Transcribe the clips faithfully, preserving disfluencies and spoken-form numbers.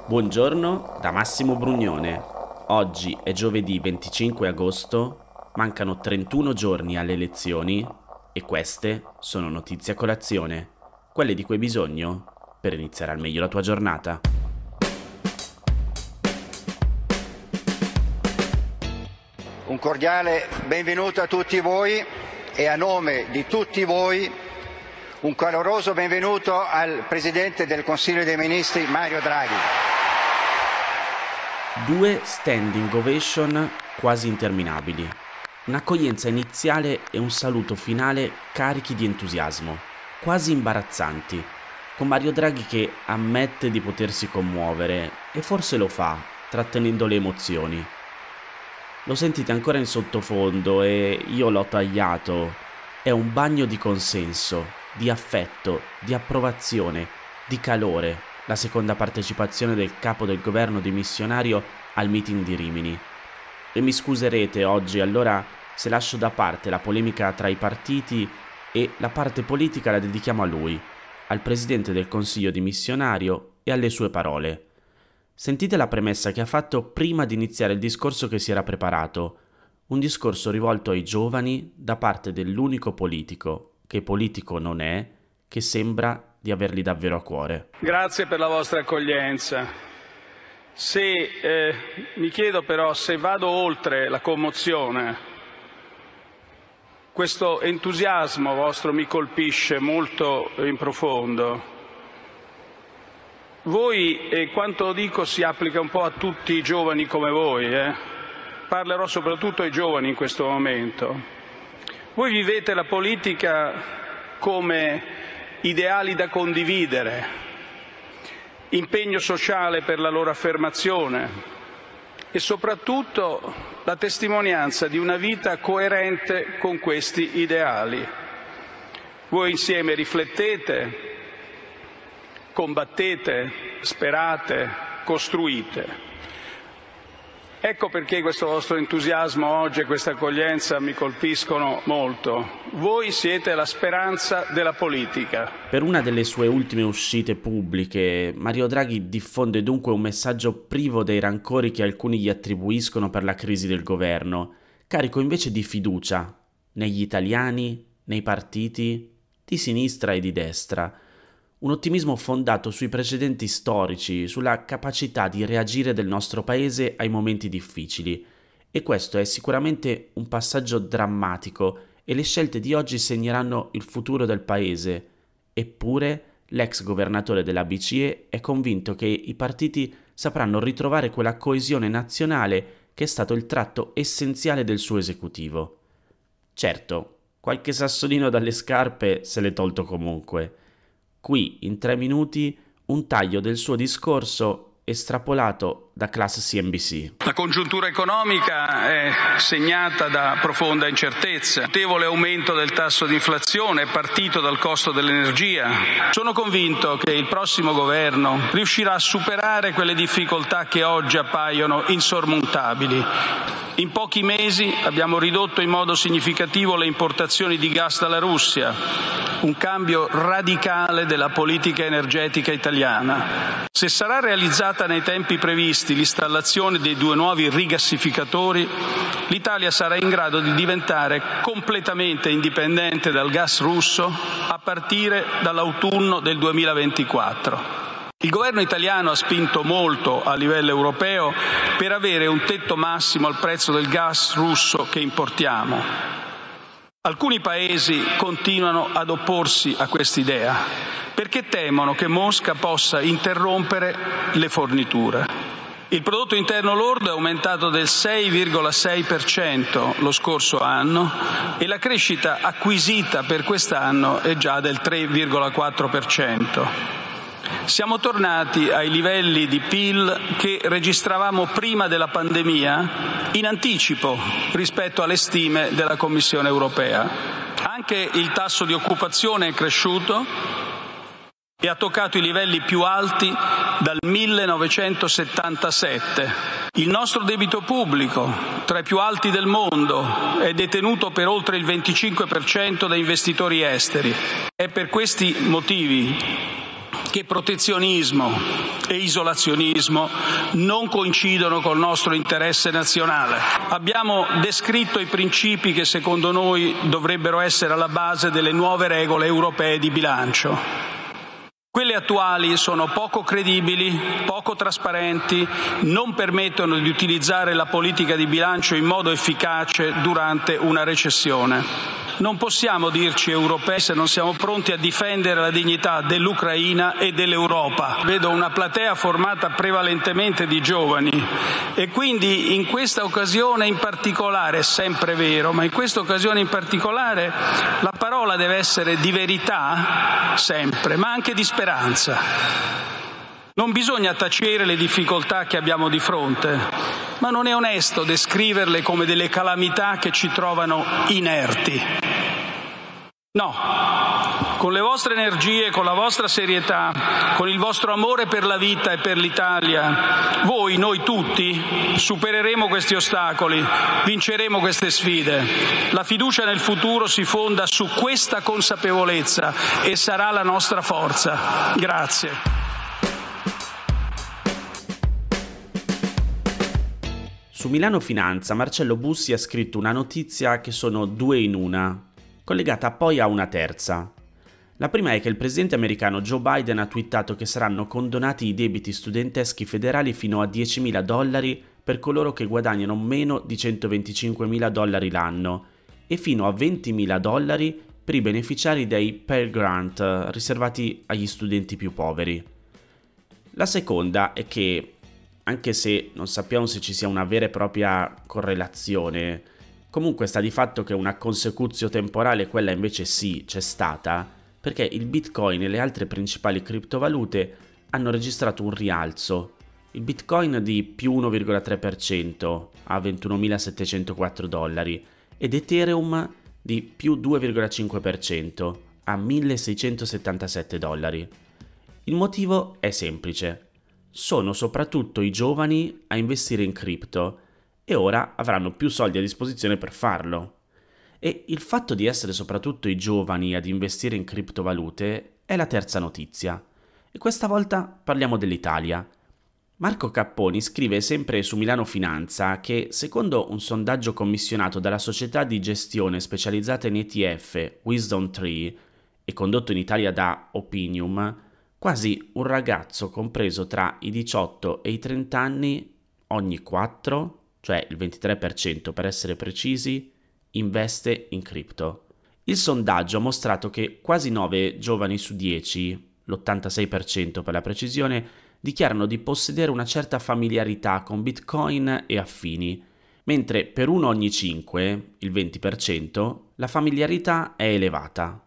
Buongiorno da Massimo Brugnone. Oggi è giovedì venticinque agosto, mancano trentuno giorni alle elezioni e queste sono notizie a colazione, quelle di cui hai bisogno per iniziare al meglio la tua giornata. Un cordiale benvenuto a tutti voi e a nome di tutti voi un caloroso benvenuto al Presidente del Consiglio dei Ministri Mario Draghi. Due standing ovation quasi interminabili, un'accoglienza iniziale e un saluto finale carichi di entusiasmo, quasi imbarazzanti, con Mario Draghi che ammette di potersi commuovere e forse lo fa, trattenendo le emozioni. Lo sentite ancora in sottofondo e io l'ho tagliato. È un bagno di consenso, di affetto, di approvazione, di calore, la seconda partecipazione del capo del governo dimissionario al meeting di Rimini. E mi scuserete oggi allora se lascio da parte la polemica tra i partiti e la parte politica la dedichiamo a lui, al presidente del Consiglio dimissionario e alle sue parole. Sentite la premessa che ha fatto prima di iniziare il discorso che si era preparato, un discorso rivolto ai giovani da parte dell'unico politico, che politico non è, che sembra di averli davvero a cuore. Grazie per la vostra accoglienza. Se eh, mi chiedo però se vado oltre la commozione, questo entusiasmo vostro mi colpisce molto in profondo. Voi, e quanto dico si applica un po' a tutti i giovani come voi, eh? Parlerò soprattutto ai giovani in questo momento. Voi vivete la politica come ideali da condividere, impegno sociale per la loro affermazione e soprattutto la testimonianza di una vita coerente con questi ideali. Voi insieme riflettete, combattete, sperate, costruite. Ecco perché questo vostro entusiasmo oggi e questa accoglienza mi colpiscono molto. Voi siete la speranza della politica. Per una delle sue ultime uscite pubbliche, Mario Draghi diffonde dunque un messaggio privo dei rancori che alcuni gli attribuiscono per la crisi del governo, carico invece di fiducia negli italiani, nei partiti, di sinistra e di destra. Un ottimismo fondato sui precedenti storici, sulla capacità di reagire del nostro paese ai momenti difficili. E questo è sicuramente un passaggio drammatico e le scelte di oggi segneranno il futuro del paese. Eppure l'ex governatore della B C E è convinto che i partiti sapranno ritrovare quella coesione nazionale che è stato il tratto essenziale del suo esecutivo. Certo, qualche sassolino dalle scarpe se l'è tolto comunque. Qui, in tre minuti, un taglio del suo discorso estrapolato da Class C N B C. La congiuntura economica è segnata da profonda incertezza, notevole aumento del tasso di inflazione partito dal costo dell'energia. Sono convinto che il prossimo governo riuscirà a superare quelle difficoltà che oggi appaiono insormontabili. In pochi mesi abbiamo ridotto in modo significativo le importazioni di gas dalla Russia, un cambio radicale della politica energetica italiana. Se sarà realizzata nei tempi previsti l'installazione dei due nuovi rigassificatori, l'Italia sarà in grado di diventare completamente indipendente dal gas russo a partire dall'autunno del duemilaventiquattro. Il governo italiano ha spinto molto a livello europeo per avere un tetto massimo al prezzo del gas russo che importiamo. Alcuni paesi continuano ad opporsi a quest'idea perché temono che Mosca possa interrompere le forniture. Il prodotto interno lordo è aumentato del sei virgola sei per cento lo scorso anno e la crescita acquisita per quest'anno è già del tre virgola quattro per cento. Siamo tornati ai livelli di P I L che registravamo prima della pandemia in anticipo rispetto alle stime della Commissione europea. Anche il tasso di occupazione è cresciuto e ha toccato i livelli più alti dal millenovecentosettantasette. Il nostro debito pubblico, tra i più alti del mondo, è detenuto per oltre il venticinque per cento da investitori esteri. È per questi motivi che protezionismo e isolazionismo non coincidono col nostro interesse nazionale. Abbiamo descritto i principi che secondo noi dovrebbero essere alla base delle nuove regole europee di bilancio. Quelle attuali sono poco credibili, poco trasparenti, non permettono di utilizzare la politica di bilancio in modo efficace durante una recessione. Non possiamo dirci europei se non siamo pronti a difendere la dignità dell'Ucraina e dell'Europa. Vedo una platea formata prevalentemente di giovani e quindi in questa occasione in particolare, è sempre vero, ma in questa occasione in particolare la parola deve essere di verità, sempre, ma anche di speranza. Non bisogna tacere le difficoltà che abbiamo di fronte, ma non è onesto descriverle come delle calamità che ci trovano inerti. No, con le vostre energie, con la vostra serietà, con il vostro amore per la vita e per l'Italia, voi, noi tutti, supereremo questi ostacoli, vinceremo queste sfide. La fiducia nel futuro si fonda su questa consapevolezza e sarà la nostra forza. Grazie. Su Milano Finanza Marcello Bussi ha scritto una notizia che sono due in una, collegata poi a una terza. La prima è che il presidente americano Joe Biden ha twittato che saranno condonati i debiti studenteschi federali fino a diecimila dollari per coloro che guadagnano meno di centoventicinquemila dollari l'anno e fino a ventimila dollari per i beneficiari dei Pell Grant riservati agli studenti più poveri. La seconda è che, anche se non sappiamo se ci sia una vera e propria correlazione, comunque sta di fatto che una consecutio temporale, quella invece sì, c'è stata, perché il Bitcoin e le altre principali criptovalute hanno registrato un rialzo. Il Bitcoin di più uno virgola tre per cento a ventunomilasettecentoquattro dollari ed Ethereum di più due virgola cinque per cento a milleseicentosettantasette dollari. Il motivo è semplice. Sono soprattutto i giovani a investire in cripto e ora avranno più soldi a disposizione per farlo. E il fatto di essere soprattutto i giovani ad investire in criptovalute è la terza notizia. E questa volta parliamo dell'Italia. Marco Capponi scrive sempre su Milano Finanza che, secondo un sondaggio commissionato dalla società di gestione specializzata in E T F Wisdom Tree e condotto in Italia da Opinium, quasi un ragazzo compreso tra i diciotto e i trenta anni ogni quattro, cioè il ventitré per cento per essere precisi, investe in cripto. Il sondaggio ha mostrato che quasi nove giovani su dieci, l'ottantasei per cento per la precisione, dichiarano di possedere una certa familiarità con Bitcoin e affini, mentre per uno ogni cinque, il venti per cento, la familiarità è elevata.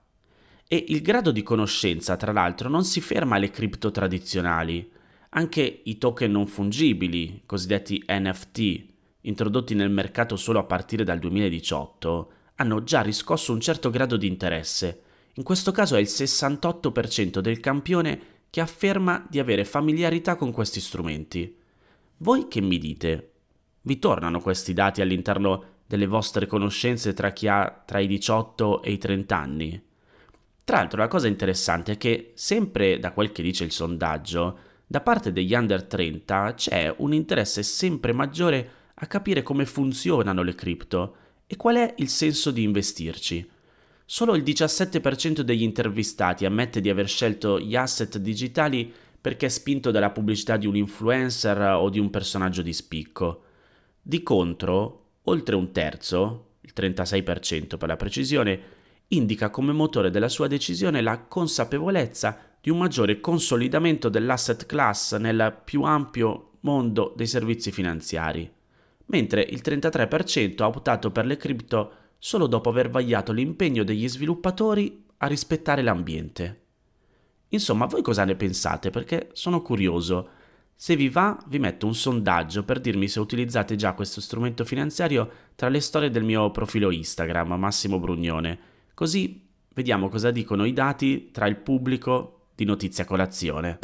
E il grado di conoscenza, tra l'altro, non si ferma alle cripto tradizionali. Anche i token non fungibili, cosiddetti N F T, introdotti nel mercato solo a partire dal duemiladiciotto, hanno già riscosso un certo grado di interesse. In questo caso è il sessantotto per cento del campione che afferma di avere familiarità con questi strumenti. Voi che mi dite? Vi tornano questi dati all'interno delle vostre conoscenze tra chi ha tra i diciotto e i trenta anni? Tra l'altro la cosa interessante è che, sempre da quel che dice il sondaggio, da parte degli under trenta c'è un interesse sempre maggiore a capire come funzionano le cripto e qual è il senso di investirci. Solo il diciassette per cento degli intervistati ammette di aver scelto gli asset digitali perché è spinto dalla pubblicità di un influencer o di un personaggio di spicco. Di contro, oltre un terzo, il trentasei per cento per la precisione, indica come motore della sua decisione la consapevolezza di un maggiore consolidamento dell'asset class nel più ampio mondo dei servizi finanziari, mentre il trentatré per cento ha optato per le cripto solo dopo aver vagliato l'impegno degli sviluppatori a rispettare l'ambiente. Insomma, voi cosa ne pensate? Perché sono curioso. Se vi va, vi metto un sondaggio per dirmi se utilizzate già questo strumento finanziario tra le storie del mio profilo Instagram, Massimo Brugnone. Così vediamo cosa dicono i dati tra il pubblico di Notizia Colazione.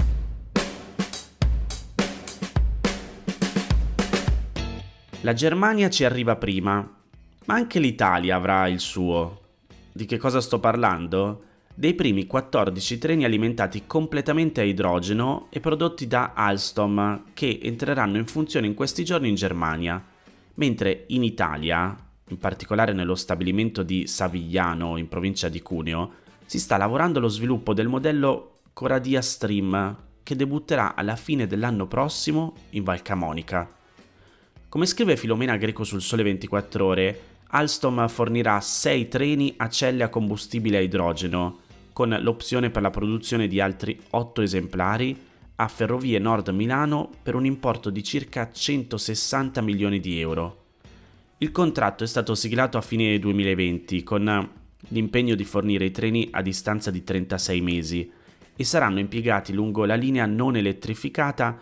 La Germania ci arriva prima, ma anche l'Italia avrà il suo. Di che cosa sto parlando? dei primi quattordici treni alimentati completamente a idrogeno e prodotti da Alstom, che entreranno in funzione in questi giorni in Germania, mentre in Italia, in particolare nello stabilimento di Savigliano in provincia di Cuneo, si sta lavorando allo sviluppo del modello Coradia Stream, che debutterà alla fine dell'anno prossimo in Val Camonica. Come scrive Filomena Greco sul Sole ventiquattro Ore, Alstom fornirà sei treni a celle a combustibile a idrogeno, con l'opzione per la produzione di altri otto esemplari a Ferrovie Nord Milano per un importo di circa centosessanta milioni di euro. Il contratto è stato siglato a fine duemilaventi con l'impegno di fornire i treni a distanza di trentasei mesi e saranno impiegati lungo la linea non elettrificata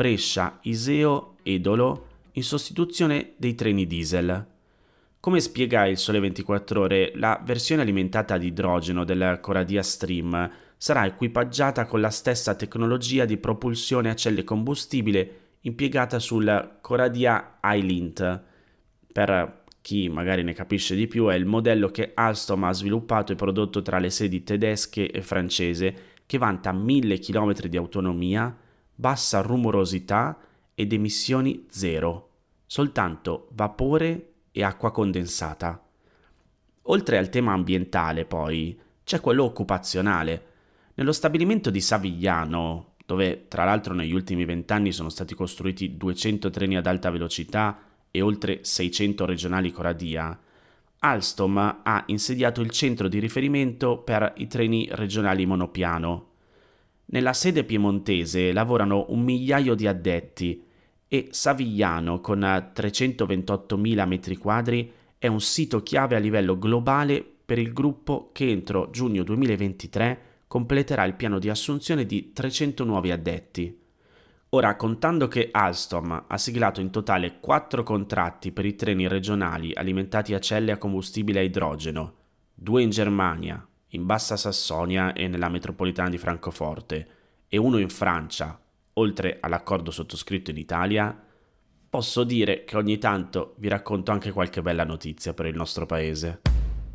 Brescia-Iseo-Edolo in sostituzione dei treni diesel. Come spiega il Sole ventiquattro Ore, la versione alimentata ad idrogeno del Coradia Stream sarà equipaggiata con la stessa tecnologia di propulsione a celle combustibile impiegata sul Coradia Highlint. Per chi magari ne capisce di più, è il modello che Alstom ha sviluppato e prodotto tra le sedi tedesche e francese, che vanta mille chilometri di autonomia, bassa rumorosità ed emissioni zero, soltanto vapore e acqua condensata. Oltre al tema ambientale, poi, c'è quello occupazionale. Nello stabilimento di Savigliano, dove tra l'altro negli ultimi vent'anni sono stati costruiti duecento treni ad alta velocità e oltre seicento regionali Coradia, Alstom ha insediato il centro di riferimento per i treni regionali monopiano. Nella sede piemontese lavorano un migliaio di addetti e Savigliano, con trecentoventottomila metri quadri, è un sito chiave a livello globale per il gruppo che entro giugno duemilaventitré completerà il piano di assunzione di trecento nuovi addetti. Ora, contando che Alstom ha siglato in totale quattro contratti per i treni regionali alimentati a celle a combustibile a idrogeno, due in Germania, in Bassa Sassonia e nella metropolitana di Francoforte, e uno in Francia, oltre all'accordo sottoscritto in Italia, posso dire che ogni tanto vi racconto anche qualche bella notizia per il nostro paese.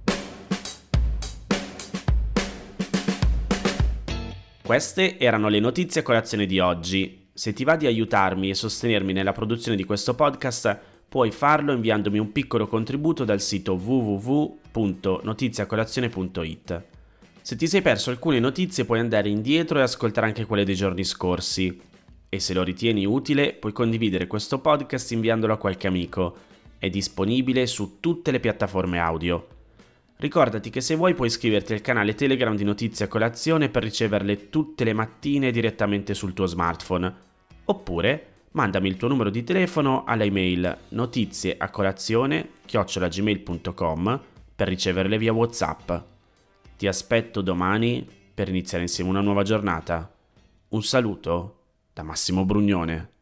Queste erano le notizie a colazione di oggi. Se ti va di aiutarmi e sostenermi nella produzione di questo podcast, puoi farlo inviandomi un piccolo contributo dal sito w w w punto notiziacolazione punto i t. Se ti sei perso alcune notizie puoi andare indietro e ascoltare anche quelle dei giorni scorsi. E se lo ritieni utile, puoi condividere questo podcast inviandolo a qualche amico. È disponibile su tutte le piattaforme audio. Ricordati che se vuoi puoi iscriverti al canale Telegram di Notizie a Colazione per riceverle tutte le mattine direttamente sul tuo smartphone. Oppure mandami il tuo numero di telefono alla email notizieacolazione chiocciola gmail punto com per riceverle via WhatsApp. Ti aspetto domani per iniziare insieme una nuova giornata. Un saluto da Massimo Brugnone.